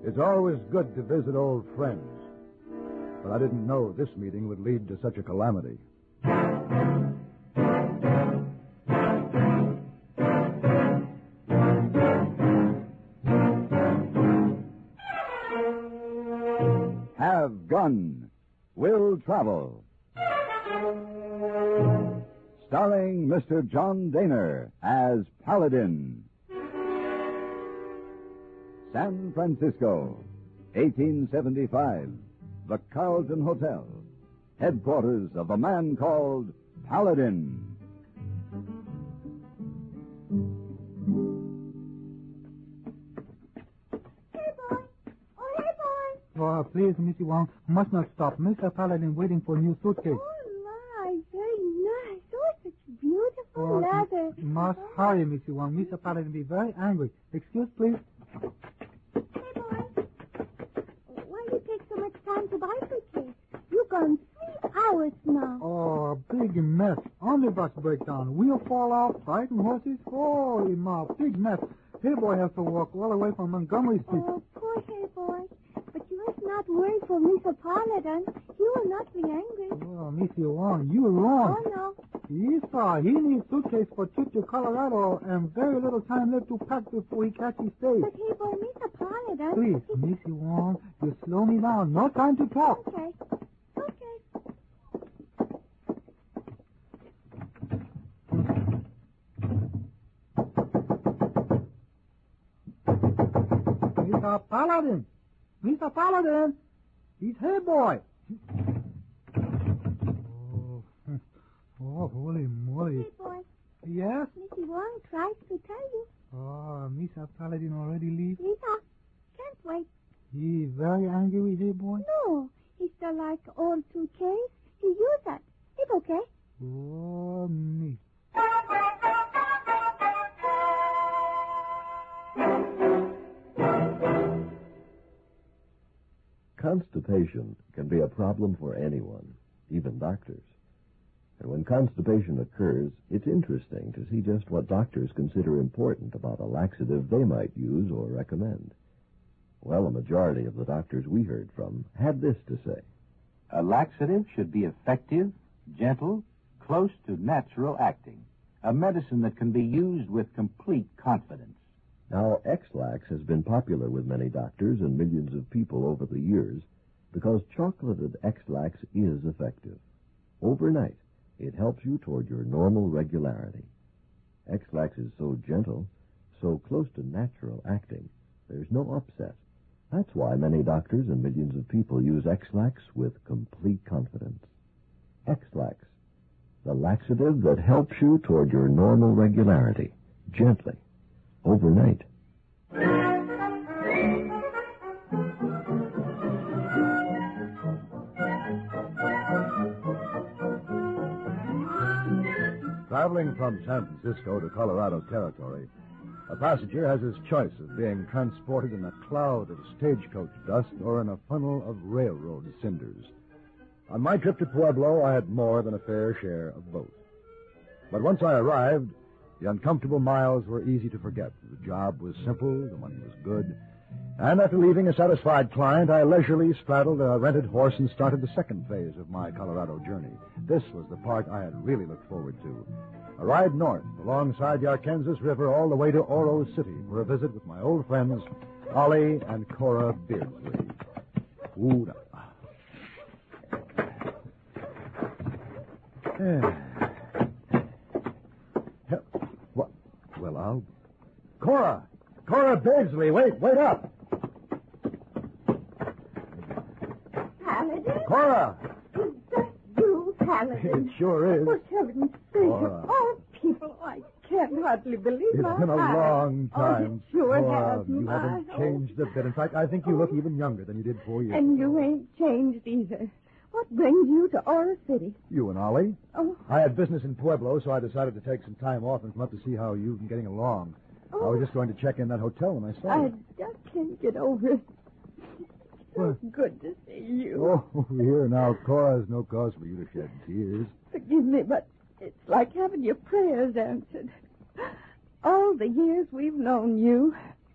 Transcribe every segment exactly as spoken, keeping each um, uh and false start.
It's always good to visit old friends. But I didn't know this meeting would lead to such a calamity. Have Gun. Will Travel. Starring Mister John Daner as Paladin. San Francisco, eighteen seventy-five. The Carlton Hotel. Headquarters of a man called Paladin. Hey, boy. Oh, hey, boy. Oh, please, Missy Wong, must not stop. Mister Paladin waiting for a new suitcase. Oh, my, very nice. Oh, such beautiful Oh, leather. m- must hurry, Missy Wong. Mister Paladin will be very angry. Excuse, please. Hey, boy. Why you take so much time to buy suitcase? You've gone three hours now. Oh, big mess. Omnibus breakdown. Wheel fall off. Frightened horses. Holy ma, big mess. Hey, boy has to walk all the way from Montgomery Street. Oh, poor hey, boy. But you must not worry for Mister Paladin. He will not be angry. Oh, Missy Wong, you wrong. Oh, no. Esau, he needs suitcase for trip to Colorado and very little time left to pack before he catches stage. But hey, boy, Mister Paladin... Please, he... Missy Wong, you slow me down. No time to talk. Okay. Okay. Mister Paladin! Mister Paladin! He's here, boy! Oh, oh, holy moly. Hey, boy. Yes? Missy Wong tries to tell you. Oh, Mister Paladin already leave? Lisa, can't wait. He very angry with you, boy? No, he still like old suitcase. He use that. It's okay. Oh, me. Constipation can be a problem for anyone, even doctors. And when constipation occurs, it's interesting to see just what doctors consider important about a laxative they might use or recommend. Well, a majority of the doctors we heard from had this to say. A laxative should be effective, gentle, close to natural acting. A medicine that can be used with complete confidence. Now, X-Lax has been popular with many doctors and millions of people over the years because chocolated X-Lax is effective. Overnight, it helps you toward your normal regularity. X-Lax is so gentle, so close to natural acting, there's no upset. That's why many doctors and millions of people use X-Lax with complete confidence. X-Lax, the laxative that helps you toward your normal regularity, gently, overnight. Traveling from San Francisco to Colorado Territory, a passenger has his choice of being transported in a cloud of stagecoach dust or in a funnel of railroad cinders. On my trip to Pueblo, I had more than a fair share of both. But once I arrived, the uncomfortable miles were easy to forget. The job was simple, the money was good, and after leaving a satisfied client, I leisurely straddled a rented horse and started the second phase of my Colorado journey. This was the part I had really looked forward to. A ride north alongside the Arkansas River all the way to Oro City for a visit with my old friends, Ollie and Cora Beardsley. Ooh, yeah. What? Well, I'll... Cora! Cora Beardsley, wait, wait up! Paladin? Cora! Is that you, Paladin? It sure is. For heaven's sake, Cora. of all people, I can't hardly believe It's my been a eyes. long time. Oh, it sure Cora, has. you my haven't hope. changed a bit. In fact, I think you look even younger than you did four years And ago. you ain't changed either. What brings you to Oro City? You and Ollie. Oh, I had business in Pueblo, so I decided to take some time off and come up to see how you've been getting along. I oh, was just going to check in that hotel when I saw I you. just can't get over it. So What? good to see you. Oh, here now, Cora, has no cause for you to shed tears. Forgive me, but it's like having your prayers answered. All the years we've known you,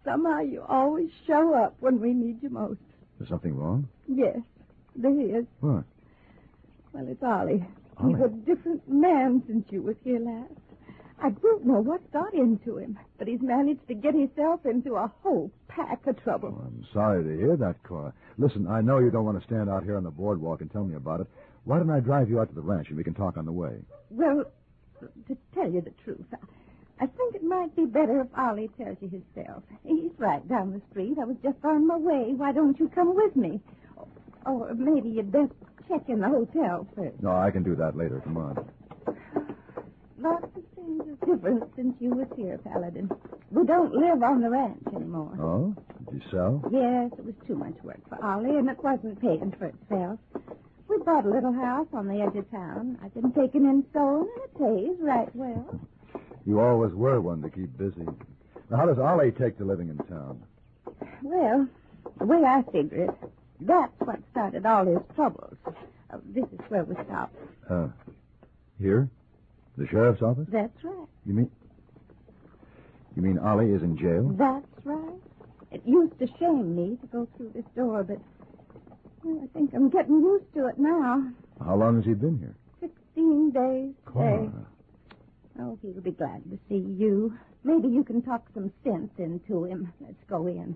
Somehow you always show up when we need you most. Is something wrong? Yes, there is. What? Well, it's Ollie. Ollie? He's a different man since you was here last. I don't know what got into him, but he's managed to get himself into a whole pack of trouble. Oh, I'm sorry to hear that, Cora. Listen, I know you don't want to stand out here on the boardwalk and tell me about it. Why don't I drive you out to the ranch and we can talk on the way? Well, to tell you the truth, I, I think it might be better if Ollie tells you himself. He's right down the street. I was just on my way. Why don't you come with me? Or, or maybe you'd best check in the hotel first. No, I can do that later. Come on. Lots of things are different since you was here, Paladin. We don't live on the ranch anymore. Oh? Did you sell? Yes, it was too much work for Ollie, and it wasn't paying for itself. We bought a little house on the edge of town. I've been taking in sewing, and it pays right well. You always were one to keep busy. Now, how does Ollie take to living in town? Well, the way I figure it, that's what started all his troubles. Uh, this is where we stopped. Uh, here? The sheriff's office? That's right. You mean... You mean Ollie is in jail? That's right. It used to shame me to go through this door, but well, I think I'm getting used to it now. How long has he been here? Sixteen days today. Cora. Oh, he'll be glad to see you. Maybe you can talk some sense into him. Let's go in.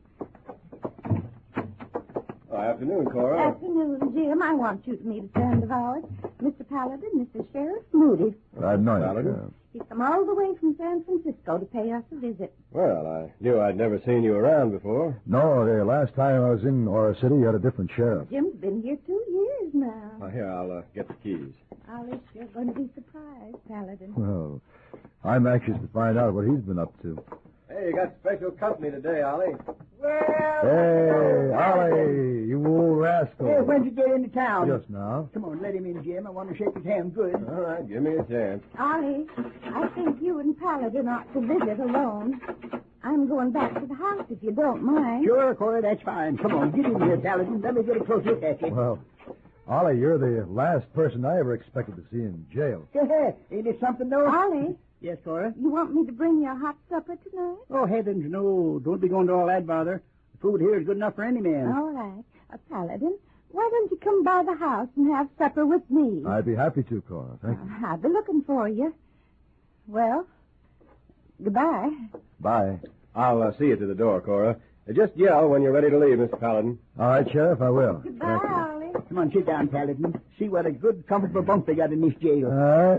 Oh, afternoon, Cora. Afternoon, Jim. I want you to meet a friend of ours, Mister Paladin, Mister Sheriff Moody. I'd know you, Paladin? Sheriff. He's come all the way from San Francisco to pay us a visit. Well, I knew I'd never seen you around before. No, the last time I was in Ora City, you had a different sheriff. Jim's been here two years now. Oh, here, I'll uh, get the keys. Ollie's sure going to be surprised, Paladin. Well, I'm anxious to find out what he's been up to. Hey, you got special company today, Ollie. Hey, Ollie, you old rascal. Hey, when'd you get into town? Just now. Come on, let him in, Jim. I want to shake his hand good. All right, give me a chance. Ollie, I think you and Paladin ought to visit alone. I'm going back to the house if you don't mind. Sure, Cora, that's fine. Come on, get in here, Paladin. Let me get a close look at you. Well, Ollie, you're the last person I ever expected to see in jail. Ain't it something, though? Ollie, Yes, Cora? you want me to bring you a hot supper tonight? Oh, heavens, no. Don't be going to all that bother. The food here is good enough for any man. All right. Uh, Paladin, why don't you come by the house and have supper with me? I'd be happy to, Cora. Thank you. Uh, I'll be looking for you. Well, goodbye. Bye. I'll uh, see you to the door, Cora. Uh, just yell when you're ready to leave, Mister Paladin. All right, Sheriff, I will. Goodbye, Thank you. Ollie. Come on, sit down, Paladin. See what a good, comfortable bunk they got in this jail. All right.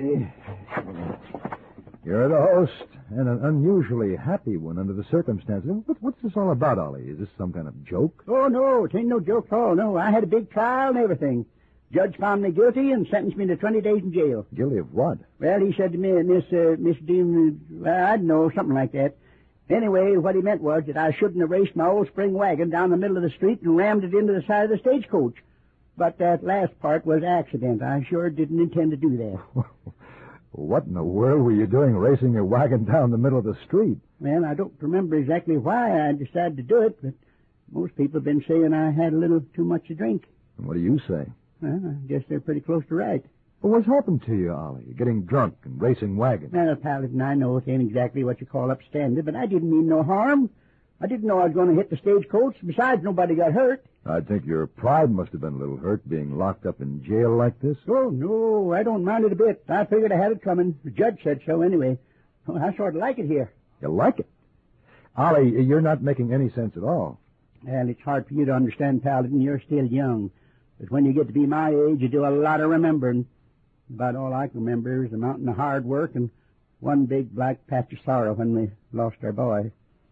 You're the host, and an unusually happy one under the circumstances. What, what's this all about, Ollie? Is this some kind of joke? Oh, no, it ain't no joke at all. No, I had a big trial and everything. Judge found me guilty and sentenced me to twenty days in jail. Guilty of what? Well, he said to me, Miss, uh, Miss Dean, well, I don't know, something like that. Anyway, what he meant was that I shouldn't have raced my old spring wagon down the middle of the street and rammed it into the side of the stagecoach. But that last part was accident. I sure didn't intend to do that. What in the world were you doing racing your wagon down the middle of the street? Well, I don't remember exactly why I decided to do it, but most people have been saying I had a little too much to drink. And what do you say? Well, I guess they're pretty close to right. Well, what's happened to you, Ollie? You're getting drunk and racing wagons. Well, Paladin, I know it ain't exactly what you call upstanding, but I didn't mean no harm. I didn't know I was going to hit the stagecoach. Besides, nobody got hurt. I think your pride must have been a little hurt being locked up in jail like this. Oh, no, I don't mind it a bit. I figured I had it coming. The judge said so anyway. Oh, I sort of like it here. You like it? Ollie, you're not making any sense at all. Well, it's hard for you to understand, Paladin. You're still young. But when you get to be my age, you do a lot of remembering. About all I can remember is a mountain of hard work and one big black patch of sorrow when we lost our boy.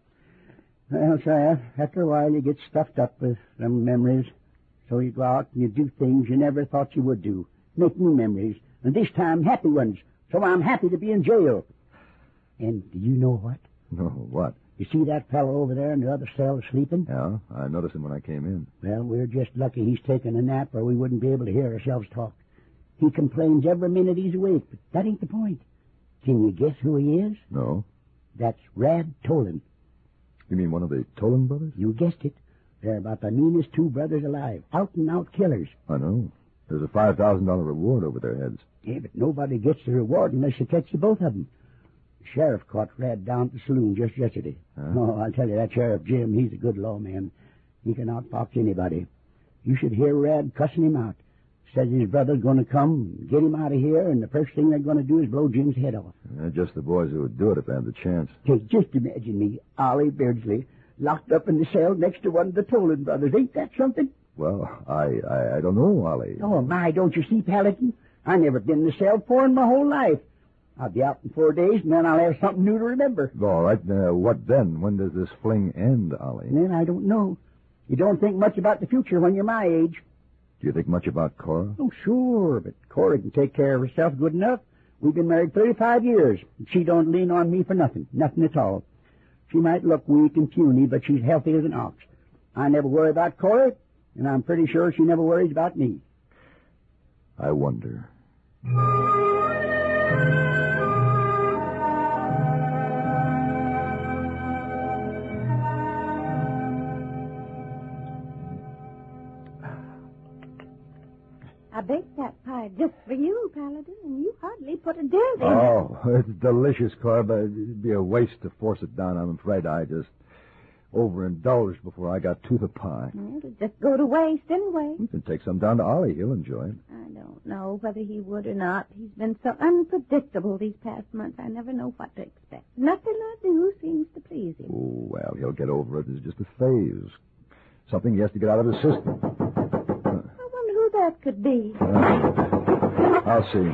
Well, sir, after a while you get stuffed up with some memories. So you go out and you do things you never thought you would do. Make new memories. And this time, happy ones. So I'm happy to be in jail. And do you know what? No, what? You see that fellow over there in the other cell sleeping? Yeah, I noticed him when I came in. Well, we're just lucky he's taking a nap or we wouldn't be able to hear ourselves talk. He complains every minute he's awake, but that ain't the point. Can you guess who he is? No. That's Rad Tolan. You mean one of the Tolan brothers? You guessed it. They're about the meanest two brothers alive. Out-and-out killers. I know. There's a five thousand dollars reward over their heads. Yeah, but nobody gets the reward unless you catch the both of them. The sheriff caught Rad down at the saloon just yesterday. Huh? Oh, I'll tell you, that Sheriff Jim, he's a good lawman. He can outfox anybody. You should hear Rad cussing him out. Says his brother's going to come and get him out of here, and the first thing they're going to do is blow Jim's head off. Uh, just the boys who would do it if they had the chance. Take, just imagine me, Ollie Beardsley, locked up in the cell next to one of the Tolan brothers. Ain't that something? Well, I, I, I don't know, Ollie. Oh, my, don't you see, Paladin? I never been in the cell before in my whole life. I'll be out in four days, and then I'll have something new to remember. All right, uh, what then? When does this fling end, Ollie? And then I don't know. You don't think much about the future when you're my age. Do you think much about Cora? Oh, sure, but Cora can take care of herself good enough. We've been married thirty-five years, and she don't lean on me for nothing, nothing at all. She might look weak and puny, but she's healthy as an ox. I never worry about Cora, and I'm pretty sure she never worries about me. I wonder. I baked that pie just for you, Paladin, and you hardly put a dent in it. Oh, it's delicious, Cora, but it'd be a waste to force it down. I'm afraid I just overindulged before I got to the pie. Well, it'll just go to waste anyway. You can take some down to Ollie. He'll enjoy it. I don't know whether he would or not. He's been so unpredictable these past months. I never know what to expect. Nothing I do seems to please him. Oh, well, he'll get over it. It's just a phase. Something he has to get out of his system. I wonder who that could be. Uh, I'll see.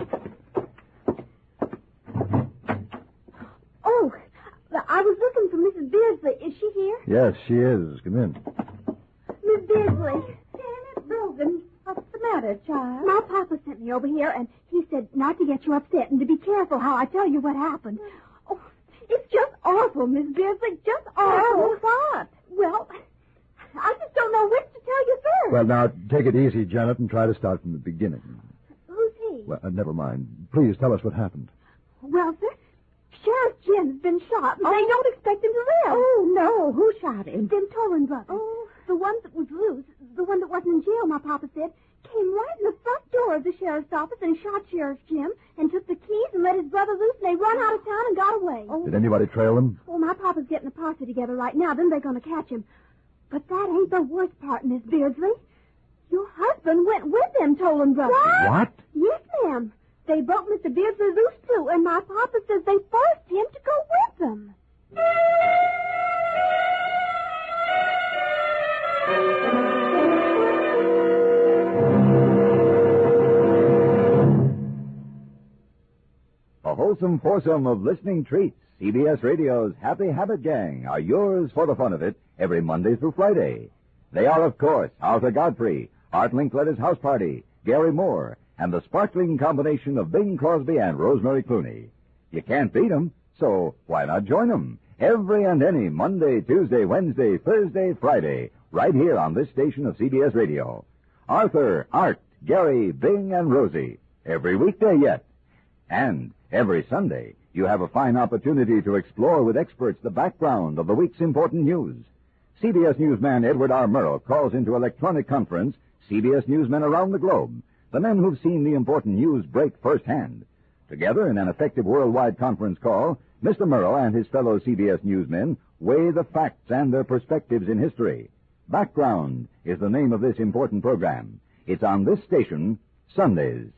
Oh, I was looking for Missus Beardsley. Is she here? Yes, she is. Come in. Miss Beardsley. Janet Brogan. What's the matter, child? My papa sent me over here, and he said not to get you upset and to be careful how I tell you what happened. Oh, it's just awful, Miss Beardsley. Just awful. Oh, what? Well, I just don't know which to tell you first. Well, now, take it easy, Janet, and try to start from the beginning. Who's he? Well, uh, never mind. Please tell us what happened. Well, sir, Sheriff Jim's been shot, and oh. they don't expect him to live. Oh, no. Who shot him? Them Tolan brothers. Oh. The one that was loose, the one that wasn't in jail, my papa said, came right in the front door of the sheriff's office and shot Sheriff Jim and took the keys and let his brother loose, and they run out of town and got away. Oh. Did anybody trail them? Well, my papa's getting a posse together right now. Then they're going to catch him. But that ain't the worst part, Miss Beardsley. Your husband went with them Tolan brothers. What? What? Yes, ma'am. They broke Mister Beardsley loose, too, and my papa says they forced him to go with them. A wholesome foursome of listening treats, C B S Radio's Happy Habit Gang, are yours for the fun of it every Monday through Friday. They are, of course, Arthur Godfrey, Art Linkletter's House Party, Gary Moore, and the sparkling combination of Bing Crosby and Rosemary Clooney. You can't beat 'em, so why not join 'em? Every and any Monday, Tuesday, Wednesday, Thursday, Friday, right here on this station of C B S Radio. Arthur, Art, Gary, Bing, and Rosie, every weekday yet. And every Sunday, you have a fine opportunity to explore with experts the background of the week's important news. C B S newsman Edward R. Murrow calls into electronic conference C B S newsmen around the globe, the men who've seen the important news break firsthand. Together in an effective worldwide conference call, Mister Murrow and his fellow C B S newsmen weigh the facts and their perspectives in history. Background is the name of this important program. It's on this station, Sundays.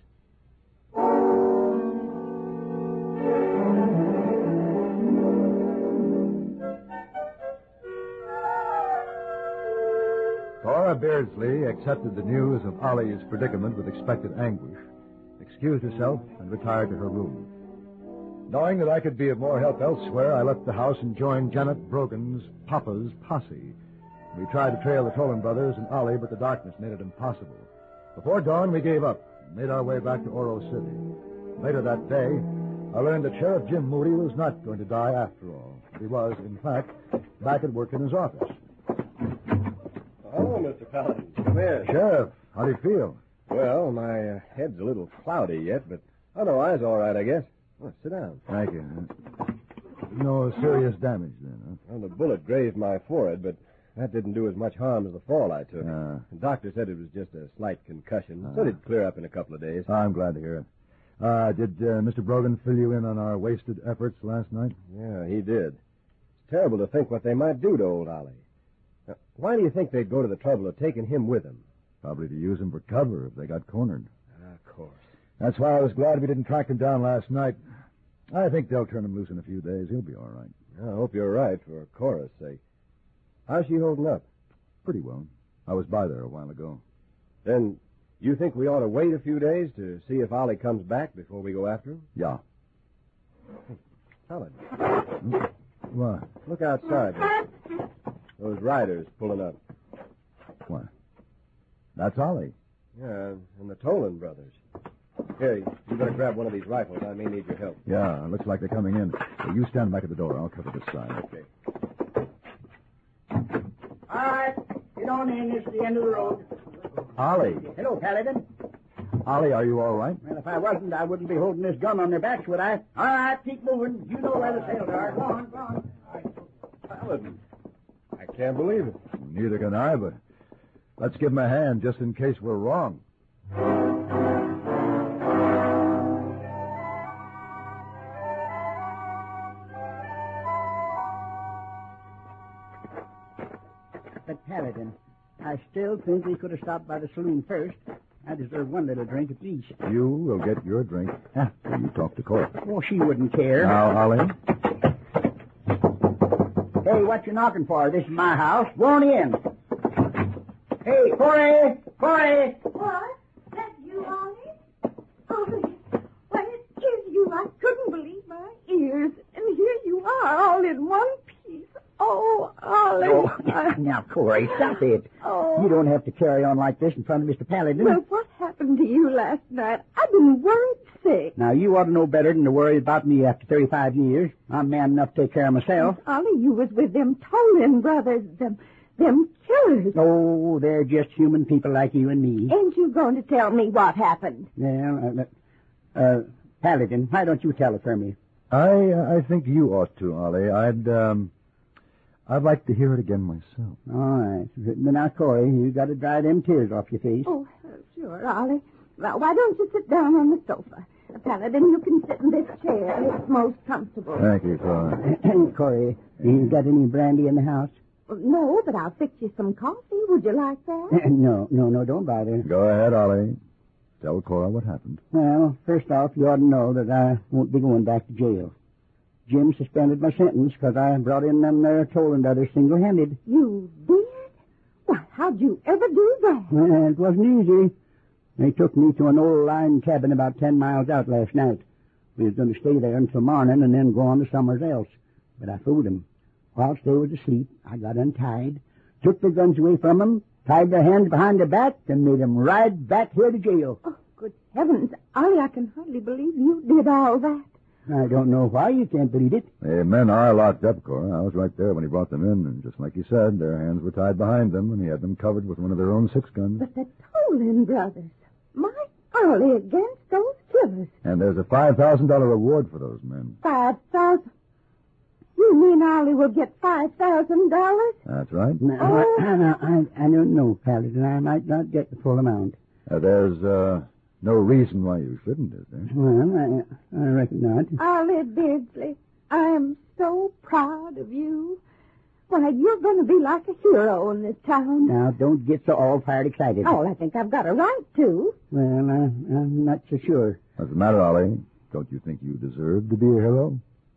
Cora Beardsley accepted the news of Ollie's predicament with expected anguish, excused herself, and retired to her room. Knowing that I could be of more help elsewhere, I left the house and joined Janet Brogan's Papa's posse. We tried to trail the Tolan brothers and Ollie, but the darkness made it impossible. Before dawn, we gave up and made our way back to Oro City. Later that day, I learned that Sheriff Jim Moody was not going to die after all. He was, in fact, back at work in his office. Oh, Mister Paladin, come in. Sheriff, how do you feel? Well, my uh, head's a little cloudy yet, but otherwise all right, I guess. Well, sit down. Thank you. No serious damage, then, huh? Well, the bullet grazed my forehead, but that didn't do as much harm as the fall I took. Uh, the doctor said it was just a slight concussion. Uh, Said it'd clear up in a couple of days. I'm glad to hear it. Uh, did uh, Mister Brogan fill you in on our wasted efforts last night? Yeah, he did. It's terrible to think what they might do to old Ollie. Now, why do you think they'd go to the trouble of taking him with them? Probably to use him for cover if they got cornered. Ah, of course. That's why I was glad we didn't track him down last night. I think they'll turn him loose in a few days. He'll be all right. I hope you're right, for Cora's sake. How's she holding up? Pretty well. I was by there a while ago. Then you think we ought to wait a few days to see if Ollie comes back before we go after him? Yeah. Helen. What? Look outside. Those riders pulling up. What? That's Ollie. Yeah, and the Tolan brothers. Here, you better grab one of these rifles. I may need your help. Yeah, looks like they're coming in. Hey, you stand back at the door. I'll cover this side. Okay. All right, get on in. It's the end of the road. Ollie. Hello, Paladin. Ollie, are you all right? Well, if I wasn't, I wouldn't be holding this gun on their backs, would I? All right, keep moving. You know where the sails are. Go on, go on. Paladin. I can't believe it. Neither can I, but let's give him a hand just in case we're wrong. But, Paladin, I still think we could have stopped by the saloon first. I deserve one little drink at least. You will get your drink after you talk to Cora. Oh, she wouldn't care. Now, Ollie. Hey, what you knocking for? This is my house. Go on in. Hey, Corey! Corey! What? That you, Ollie? Ollie, why, it is you. I couldn't believe my ears. And here you are, all in one piece. Oh, Ollie. Oh, now, Corey, stop it. Oh. You don't have to carry on like this in front of Mister Paladin. Well, what happened to you last night? I've been worried sick. Now, you ought to know better than to worry about me after thirty-five years. I'm man enough to take care of myself. Ollie, you was with them Tolan brothers, them, them killers. Oh, they're just human people like you and me. Ain't you going to tell me what happened? Well, uh, uh, Paladin, why don't you tell it for me? I uh, I think you ought to, Ollie. I'd, um... I'd like to hear it again myself. All right. But now, Corey, you got to dry them tears off your face. Oh, uh, sure, Ollie. Well, why don't you sit down on the sofa? Paladin, you can sit in this chair. It's most comfortable. Thank you, Cora. Corey, you got any brandy in the house? Well, no, but I'll fix you some coffee. Would you like that? no, no, no, don't bother. Go ahead, Ollie. Tell Cora what happened. Well, first off, you ought to know that I won't be going back to jail. Jim suspended my sentence because I brought in them there Tolan brothers single-handed. You did? Why, how'd you ever do that? Well, it wasn't easy. They took me to an old line cabin about ten miles out last night. We was going to stay there until morning and then go on to somewhere else. But I fooled them. Whilst they was asleep, I got untied, took their guns away from them, tied their hands behind their back, and made them ride back here to jail. Oh, good heavens. Ollie, I can hardly believe you did all that. I don't know why you can't believe it. The men are locked up, Cora. I was right there when he brought them in, and just like you said, their hands were tied behind them, and he had them covered with one of their own six guns. But the Tolan brothers, my Ollie against those killers. And there's a five thousand dollar reward for those men. Five thousand? You mean Ollie will get five thousand dollars? That's right. Now, Oh. I, I, I don't know, Paladin. I might not get the full amount. Uh, there's uh, no reason why you shouldn't, is there? Well, I, I reckon not. Ollie Beardsley, I am so proud of you. Why, you're going to be like a hero in this town. Now, don't get so all fired excited. Oh, I think I've got a right to. Well, uh, I'm not so sure. What's the matter, Ollie? Don't you think you deserve to be a hero?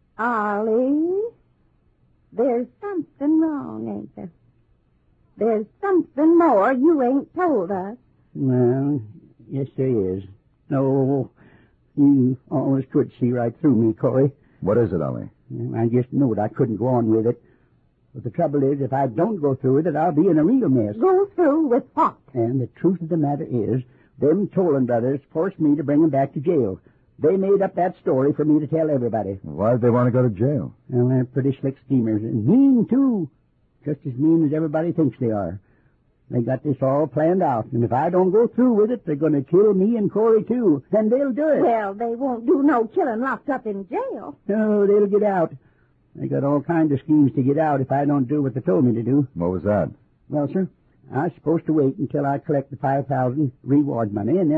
Ollie, there's something wrong, ain't there? There's something more you ain't told us. Well, yes, there is. No, you always could see right through me, Corey. What is it, Ollie? I just knew I couldn't go on with it. But the trouble is, if I don't go through with it, I'll be in a real mess. Go through with what? And the truth of the matter is, them Tolan brothers forced me to bring them back to jail. They made up that story for me to tell everybody. Why did they want to go to jail? Well, they're pretty slick schemers, and mean, too. Just as mean as everybody thinks they are. They got this all planned out, and if I don't go through with it, they're going to kill me and Corey, too. And they'll do it. Well, they won't do no killing locked up in jail. No, they'll get out. They got all kinds of schemes to get out if I don't do what they told me to do. What was that? Well, sir, I was supposed to wait until I collect the five thousand reward money, and then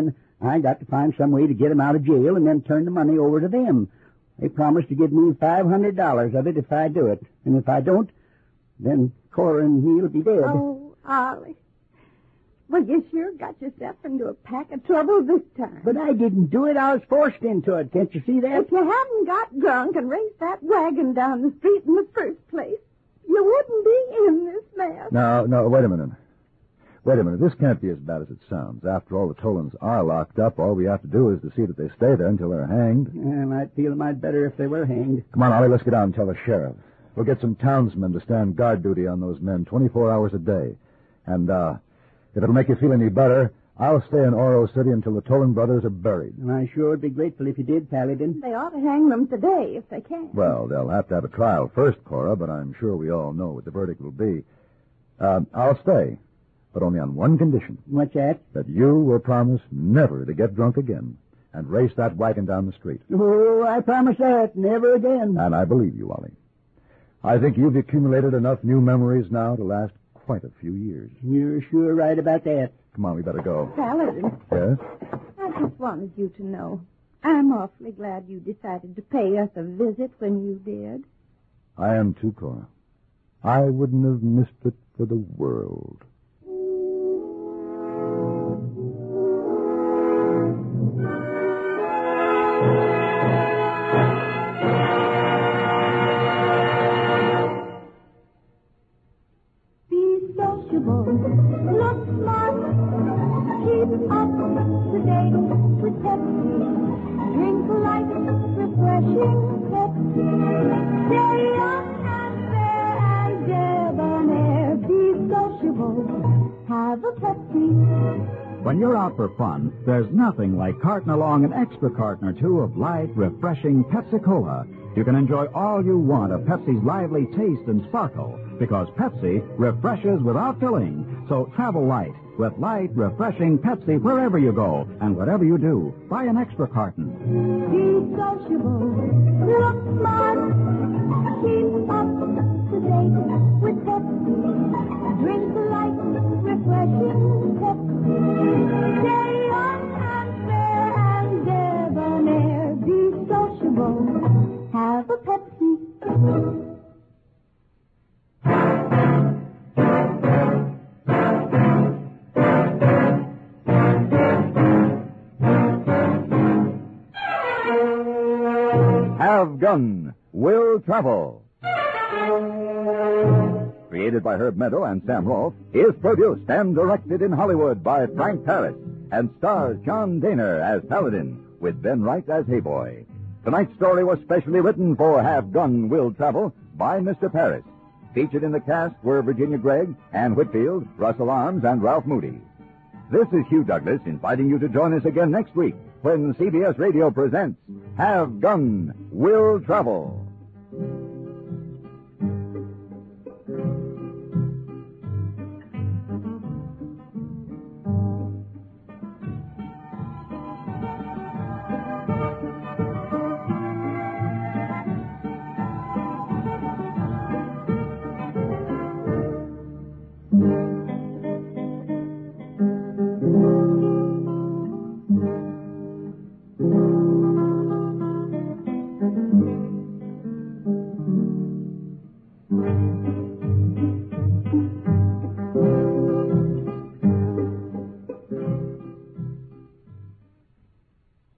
I got to find some way to get 'em out of jail and then turn the money over to them. They promised to give me five hundred dollars of it if I do it. And if I don't, then Cora and he'll be dead. Oh, Ollie. Well, you sure got yourself into a pack of trouble this time. But I didn't do it. I was forced into it. Can't you see that? If you hadn't got drunk and raced that wagon down the street in the first place, you wouldn't be in this mess. No, no, wait a minute. Wait a minute. This can't be as bad as it sounds. After all, the Tolans are locked up. All we have to do is to see that they stay there until they're hanged. And I'd feel a mite better if they were hanged. Come on, Ollie, let's get out and tell the sheriff. We'll get some townsmen to stand guard duty on those men twenty-four hours a day. And, uh, if it'll make you feel any better, I'll stay in Oro City until the Tolan brothers are buried. And I sure would be grateful if you did, Paladin. They ought to hang them today if they can. Well, they'll have to have a trial first, Cora, but I'm sure we all know what the verdict will be. Uh, I'll stay, but only on one condition. What's that? That you will promise never to get drunk again and race that wagon down the street. Oh, I promise that. Never again. And I believe you, Ollie. I think you've accumulated enough new memories now to last quite a few years. You're sure right about that. Come on, we better go. Paladin. Yes? I just wanted you to know. I'm awfully glad you decided to pay us a visit when you did. I am too, Cora. I wouldn't have missed it for the world. Look smart, keep up to date with Pepsi. Drink light, refreshing Pepsi. Stay young and fair and debonair. Be sociable, have a Pepsi. When you're out for fun, there's nothing like carting along an extra carton or two of light, refreshing Pepsi-Cola. You can enjoy all you want of Pepsi's lively taste and sparkle, because Pepsi refreshes without filling. So travel light with light, refreshing Pepsi wherever you go and whatever you do. Buy an extra carton. Be sociable, look smart, keep up to date with Pepsi. Drink light, refreshing Pepsi. Stay young and fair and debonair. Be sociable, have a Pepsi. Have Gun, Will Travel. Created by Herb Meadow and Sam Rolfe, is produced and directed in Hollywood by Frank Paris and stars John Daner as Paladin with Ben Wright as Hayboy. Tonight's story was specially written for Have Gun, Will Travel by Mister Paris. Featured in the cast were Virginia Gregg, Ann Whitfield, Russell Arms, and Ralph Moody. This is Hugh Douglas inviting you to join us again next week when C B S Radio presents Have Gun, Will Travel.